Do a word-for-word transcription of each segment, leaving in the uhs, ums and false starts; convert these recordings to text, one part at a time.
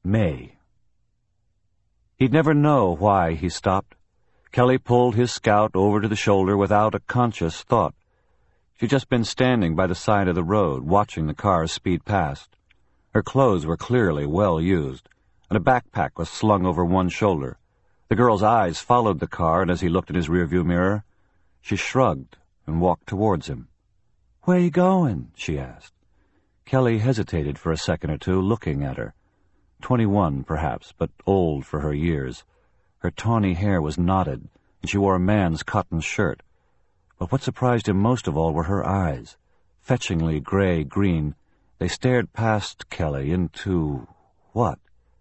May. He'd never know why he stopped. Kelly pulled his Scout over to the shoulder without a conscious thought. She'd just been standing by the side of the road, watching the cars speed past. Her clothes were clearly well used, and a backpack was slung over one shoulder. The girl's eyes followed the car, and as he looked in his rearview mirror, she shrugged and walked towards him. "Where are you going?" she asked. Kelly hesitated for a second or two, looking at her. Twenty-one, perhaps, but old for her years. Her tawny hair was knotted, and she wore a man's cotton shirt. But what surprised him most of all were her eyes. Fetchingly gray-green, they stared past Kelly into... what?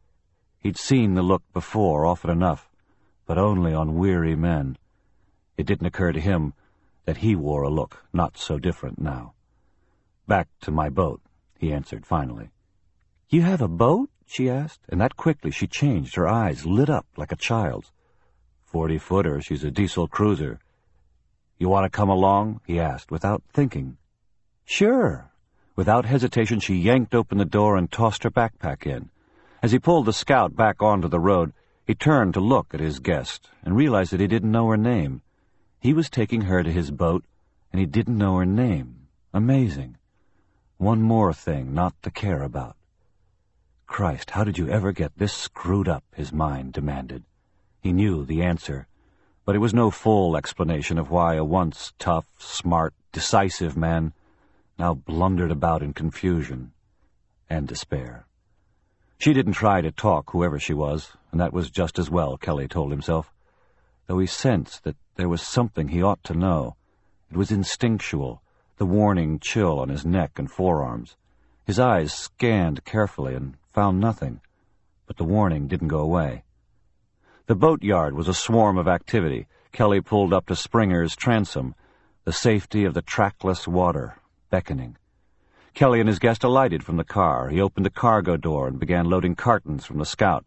He'd seen the look before, often enough, but only on weary men. It didn't occur to him that he wore a look not so different now. "Back to my boat," he answered finally. "You have a boat?" she asked, and that quickly she changed. Her eyes lit up like a child's. Forty-footer, she's a diesel cruiser. "You want to come along?" he asked, without thinking. "Sure." Without hesitation, she yanked open the door and tossed her backpack in. As he pulled the Scout back onto the road, he turned to look at his guest and realized that he didn't know her name. He was taking her to his boat, and he didn't know her name. Amazing. One more thing not to care about. Christ, how did you ever get this screwed up, his mind demanded. He knew the answer, but it was no full explanation of why a once tough, smart, decisive man now blundered about in confusion and despair. She didn't try to talk, whoever she was, and that was just as well, Kelly told himself, though he sensed that there was something he ought to know. It was instinctual, the warning chill on his neck and forearms. His eyes scanned carefully and found nothing, but the warning didn't go away. The boatyard was a swarm of activity. Kelly pulled up to Springer's transom, the safety of the trackless water beckoning. Kelly and his guest alighted from the car. He opened the cargo door and began loading cartons from the Scout.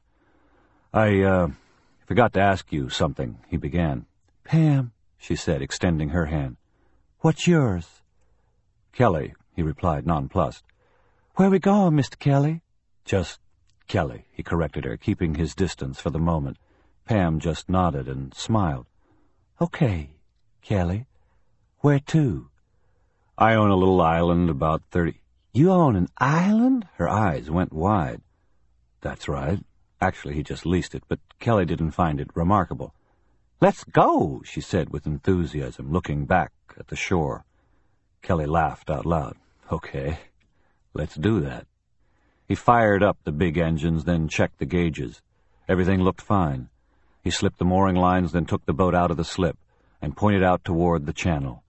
I, uh, forgot to ask you something, he began. "Pam," she said, extending her hand. "What's yours?" "Kelly," he replied, nonplussed. "Where we going, Mister Kelly?" "Just Kelly," he corrected her, keeping his distance for the moment. Pam just nodded and smiled. "Okay, Kelly. Where to?" "I own a little island about thirty—" "You own an island?" Her eyes went wide. "That's right. Actually, he just leased it, but Kelly didn't find it remarkable." "Let's go," she said with enthusiasm, looking back at the shore. Kelly laughed out loud. "Okay, let's do that." He fired up the big engines, then checked the gauges. Everything looked fine. He slipped the mooring lines, then took the boat out of the slip and pointed out toward the channel.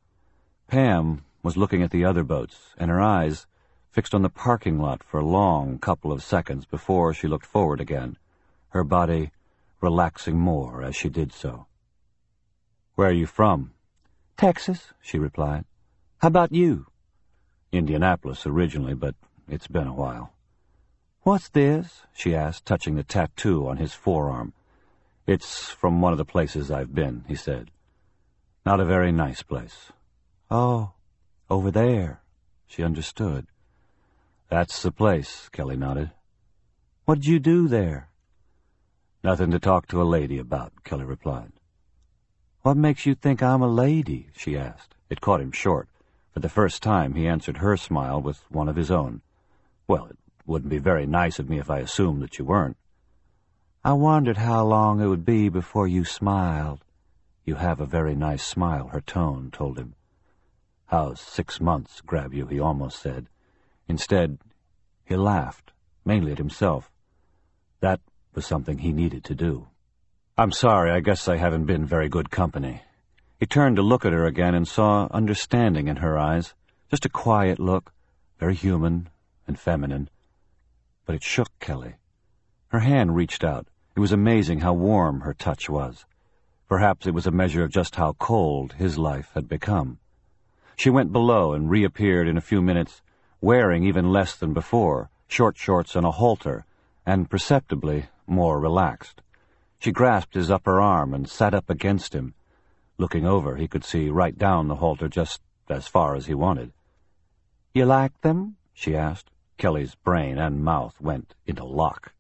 Pam was looking at the other boats, and her eyes fixed on the parking lot for a long couple of seconds before she looked forward again, her body relaxing more as she did so. "Where are you from?" "Texas," she replied. "How about you?" "Indianapolis originally, but it's been a while." "What's this?" she asked, touching the tattoo on his forearm. "It's from one of the places I've been," he said. "Not a very nice place." "Oh, over there." She understood. "That's the place," Kelly nodded. "What did you do there?" "Nothing to talk to a lady about," Kelly replied. "What makes you think I'm a lady?" she asked. It caught him short. For the first time he answered her smile with one of his own. "Well, it wouldn't be very nice of me if I assumed that you weren't." "I wondered how long it would be before you smiled." "You have a very nice smile," her tone told him. "How's six months grab you?" he almost said. Instead, he laughed, mainly at himself. That was something he needed to do. "I'm sorry, I guess I haven't been very good company." He turned to look at her again and saw understanding in her eyes, just a quiet look, very human and feminine. But it shook Kelly. Her hand reached out. It was amazing how warm her touch was. Perhaps it was a measure of just how cold his life had become. She went below and reappeared in a few minutes, wearing even less than before, short shorts and a halter, and perceptibly more relaxed. She grasped his upper arm and sat up against him. Looking over, he could see right down the halter just as far as he wanted. "You like them?" she asked. Kelly's brain and mouth went into lock.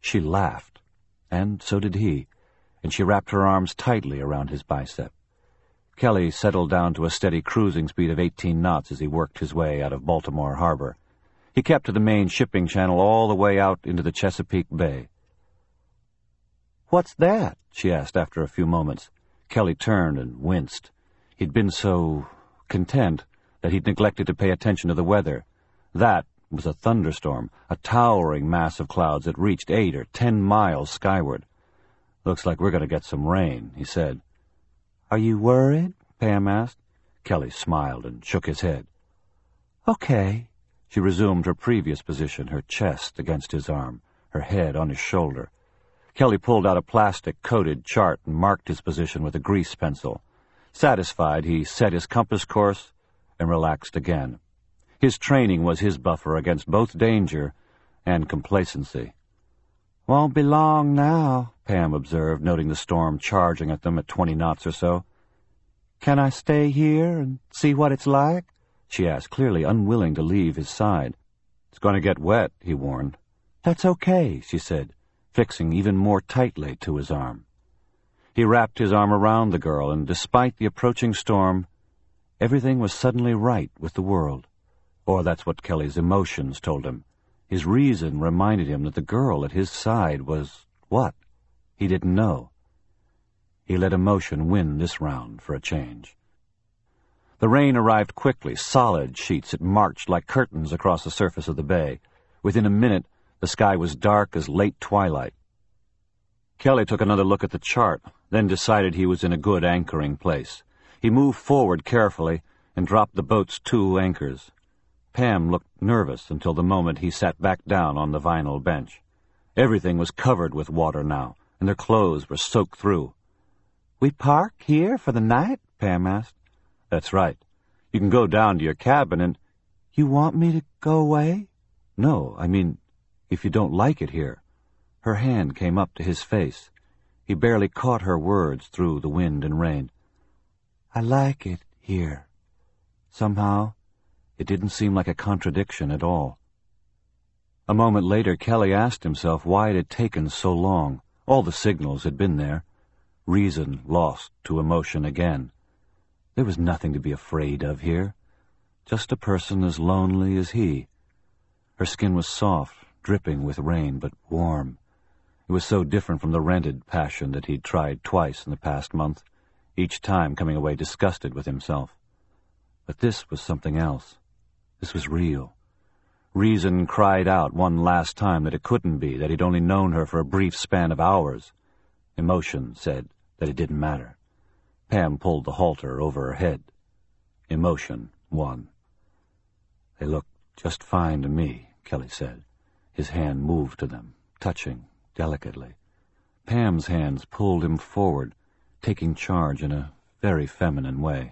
She laughed, and so did he, and she wrapped her arms tightly around his bicep. Kelly settled down to a steady cruising speed of eighteen knots as he worked his way out of Baltimore Harbor. He kept to the main shipping channel all the way out into the Chesapeake Bay. "What's that?" she asked after a few moments. Kelly turned and winced. He'd been so content that he'd neglected to pay attention to the weather. That was a thunderstorm, a towering mass of clouds that reached eight or ten miles skyward. "Looks like we're going to get some rain," he said. "Are you worried?" Pam asked. Kelly smiled and shook his head. "Okay." She resumed her previous position, her chest against his arm, her head on his shoulder. Kelly pulled out a plastic-coated chart and marked his position with a grease pencil. Satisfied, he set his compass course and relaxed again. His training was his buffer against both danger and complacency. "Won't be long now," Pam observed, noting the storm charging at them at twenty knots or so. "Can I stay here and see what it's like?" she asked, clearly unwilling to leave his side. "It's going to get wet," he warned. "That's okay," she said, fixing even more tightly to his arm. He wrapped his arm around the girl, and despite the approaching storm, everything was suddenly right with the world. Or that's what Kelly's emotions told him. His reason reminded him that the girl at his side was what? He didn't know. He let emotion win this round for a change. The rain arrived quickly, solid sheets. It marched like curtains across the surface of the bay. Within a minute, the sky was dark as late twilight. Kelly took another look at the chart, then decided he was in a good anchoring place. He moved forward carefully and dropped the boat's two anchors. Pam looked nervous until the moment he sat back down on the vinyl bench. Everything was covered with water now, and their clothes were soaked through. "We park here for the night?" Pam asked. "That's right. You can go down to your cabin and—" "You want me to go away?" "No, I mean, if you don't like it here." Her hand came up to his face. He barely caught her words through the wind and rain. "I like it here." Somehow, it didn't seem like a contradiction at all. A moment later, Kelly asked himself why it had taken so long. All the signals had been there. Reason lost to emotion again. There was nothing to be afraid of here. Just a person as lonely as he. Her skin was soft, dripping with rain, but warm. It was so different from the rented passion that he'd tried twice in the past month, each time coming away disgusted with himself. But this was something else. This was real. Reason cried out one last time that it couldn't be, that he'd only known her for a brief span of hours. Emotion said that it didn't matter. Pam pulled the halter over her head. Emotion won. "They look just fine to me," Kelly said. His hand moved to them, touching delicately. Pam's hands pulled him forward, taking charge in a very feminine way.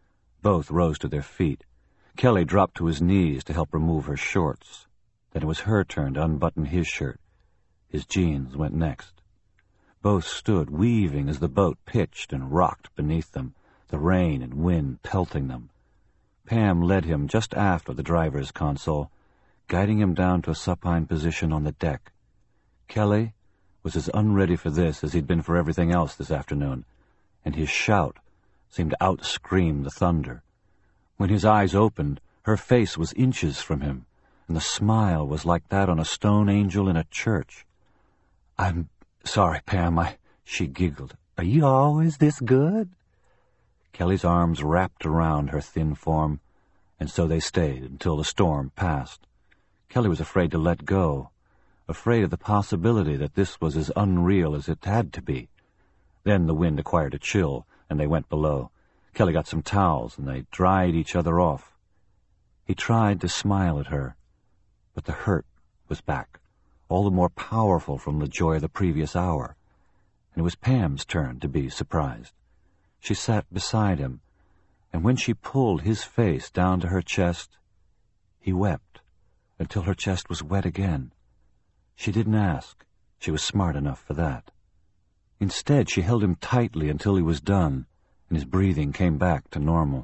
Both rose to their feet. Kelly dropped to his knees to help remove her shorts. Then it was her turn to unbutton his shirt. His jeans went next. Both stood, weaving as the boat pitched and rocked beneath them, the rain and wind pelting them. Pam led him just aft of the driver's console, guiding him down to a supine position on the deck. Kelly was as unready for this as he'd been for everything else this afternoon, and his shout seemed to outscream the thunder. When his eyes opened, her face was inches from him, and the smile was like that on a stone angel in a church. "I'm sorry, Pam, I—" she giggled. "Are you always this good?" Kelly's arms wrapped around her thin form, and so they stayed until the storm passed. Kelly was afraid to let go, afraid of the possibility that this was as unreal as it had to be. Then the wind acquired a chill, and they went below. Kelly got some towels, and they dried each other off. He tried to smile at her, but the hurt was back, all the more powerful from the joy of the previous hour. And it was Pam's turn to be surprised. She sat beside him, and when she pulled his face down to her chest, he wept until her chest was wet again. She didn't ask. She was smart enough for that. Instead, she held him tightly until he was done, and his breathing came back to normal.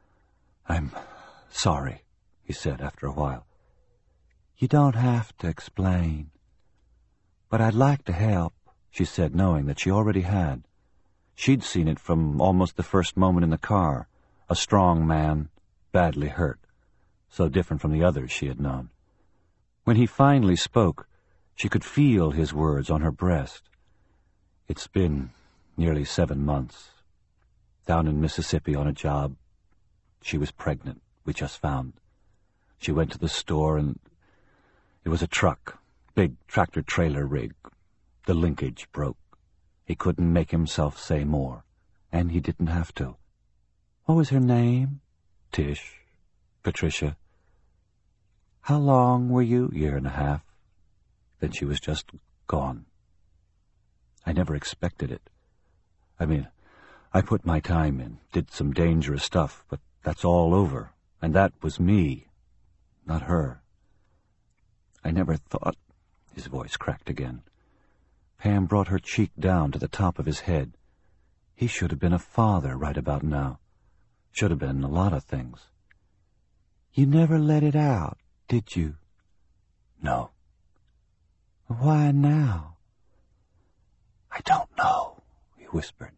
"I'm sorry," he said after a while. "You don't have to explain." "But I'd like to help," she said, knowing that she already had. She'd seen it from almost the first moment in the car, a strong man, badly hurt, so different from the others she had known. When he finally spoke, she could feel his words on her breast. "It's been nearly seven months. Down in Mississippi on a job. She was pregnant, we just found. She went to the store and it was a truck, big tractor-trailer rig. The linkage broke. He couldn't make himself say more, and he didn't have to." "What was her name?" "Tish. Patricia." "How long were you?" "Year and a half. Then she was just gone. I never expected it. I mean, I put my time in, did some dangerous stuff, but that's all over, and that was me, not her. I never thought—" His voice cracked again. Pam brought her cheek down to the top of his head. He should have been a father right about now. Should have been a lot of things. "You never let it out, did you?" "No." "Why now?" "I don't know," he whispered.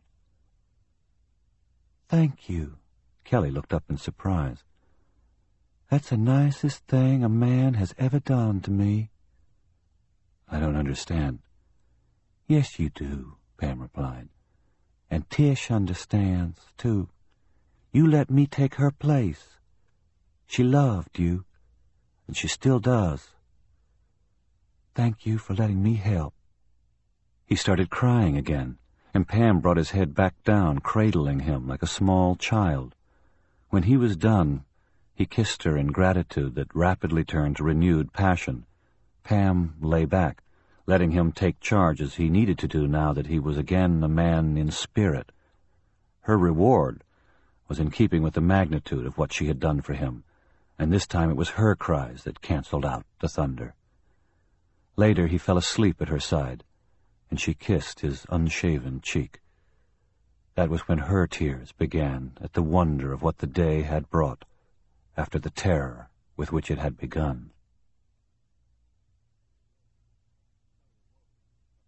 "Thank you." Kelly looked up in surprise. "That's the nicest thing a man has ever done to me." "I don't understand." "Yes, you do," Pam replied. "And Tish understands, too. You let me take her place. She loved you, and she still does. Thank you for letting me help." He started crying again, and Pam brought his head back down, cradling him like a small child. When he was done, he kissed her in gratitude that rapidly turned to renewed passion. Pam lay back, letting him take charge as he needed to do now that he was again a man in spirit. Her reward was in keeping with the magnitude of what she had done for him, and this time it was her cries that canceled out the thunder. Later he fell asleep at her side, and she kissed his unshaven cheek. That was when her tears began at the wonder of what the day had brought, after the terror with which it had begun.